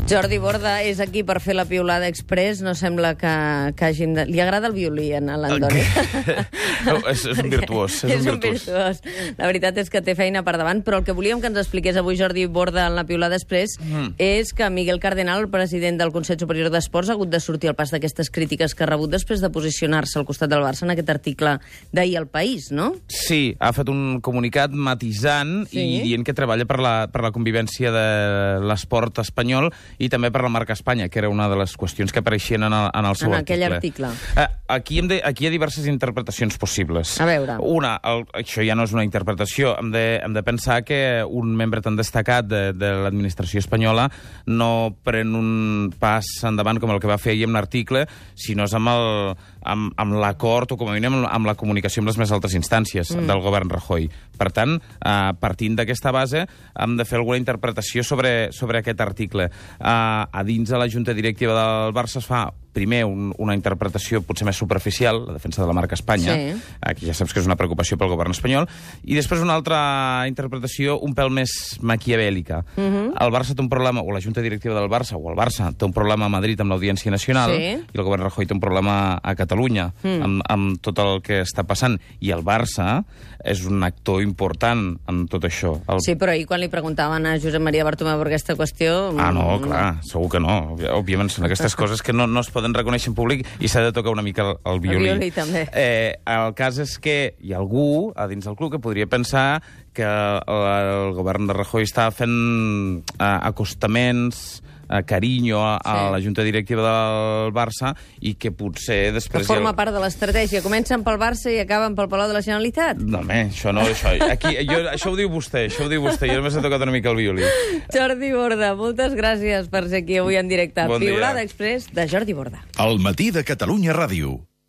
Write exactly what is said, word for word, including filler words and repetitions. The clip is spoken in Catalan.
Jordi Borda és aquí per fer la piulada express. No sembla que, que hagin de... Li agrada el violí, a l'Andoni. és, és un virtuós. És, és un virtuós. virtuós. La veritat és que té feina per davant, però el que volíem que ens expliqués avui Jordi Borda en la piulada express mm. és que Miguel Cardenal, el president del Consell Superior d'Esports, ha hagut de sortir al pas d'aquestes crítiques que ha rebut després de posicionar-se al costat del Barça en aquest article d'ahir al País, no? Sí, ha fet un comunicat matisant sí. i dient que treballa per la, per la convivència de l'esport espanyol i també per la marca Espanya, que era una de les qüestions que apareixien en el, en el seu en article. aquell article. Uh, aquí, hem de, aquí hi ha diverses interpretacions possibles. A veure. Una, el, això ja no és una interpretació. Hem de, hem de pensar que un membre tan destacat de, de l'administració espanyola no pren un pas endavant com el que va fer ahir en l'article, sinó és amb el amb, amb l'acord o com a mínim amb, amb la comunicació amb les més altes instàncies mm. del govern Rajoy. Per tant, eh, partint d'aquesta base, hem de fer alguna interpretació sobre, sobre aquest article. Eh, a dins de la Junta Directiva del Barça es fa primer un, una interpretació potser més superficial, la defensa de la marca Espanya, sí. eh, que ja saps que és una preocupació pel govern espanyol, i després una altra interpretació un pèl més maquiavèlica. Uh -huh. El Barça té un problema, o la Junta Directiva del Barça, o el Barça té un problema a Madrid amb l'Audiència Nacional, sí. i el govern Rajoy té un problema a Catalunya, mm. amb, amb tot el que està passant. I el Barça és un actor important en tot això. El... Sí, però ahir quan li preguntaven a Josep Maria Bartomeu per aquesta qüestió... Ah, no, clar, segur que no. Òbviament són aquestes coses que no, no es poden reconèixer en públic i s'ha de tocar una mica el, el violí. El violí, també. Eh, el cas és que hi ha algú a dins del club que podria pensar que el, el govern de Rajoy està fent eh, acostaments, eh, carinyo a, a sí. la Junta Directiva del Barça i que potser després... Que forma part de l'estratègia. Comencen pel Barça i acaben pel Palau de la Generalitat? No, home, això no... Això, aquí, jo, això ho diu vostè, això ho diu vostè. Jo només he tocat una mica el violí. Jordi Borda, moltes gràcies per ser aquí avui en directe. Bon Piulada Express de Jordi Borda. El matí de Catalunya Ràdio.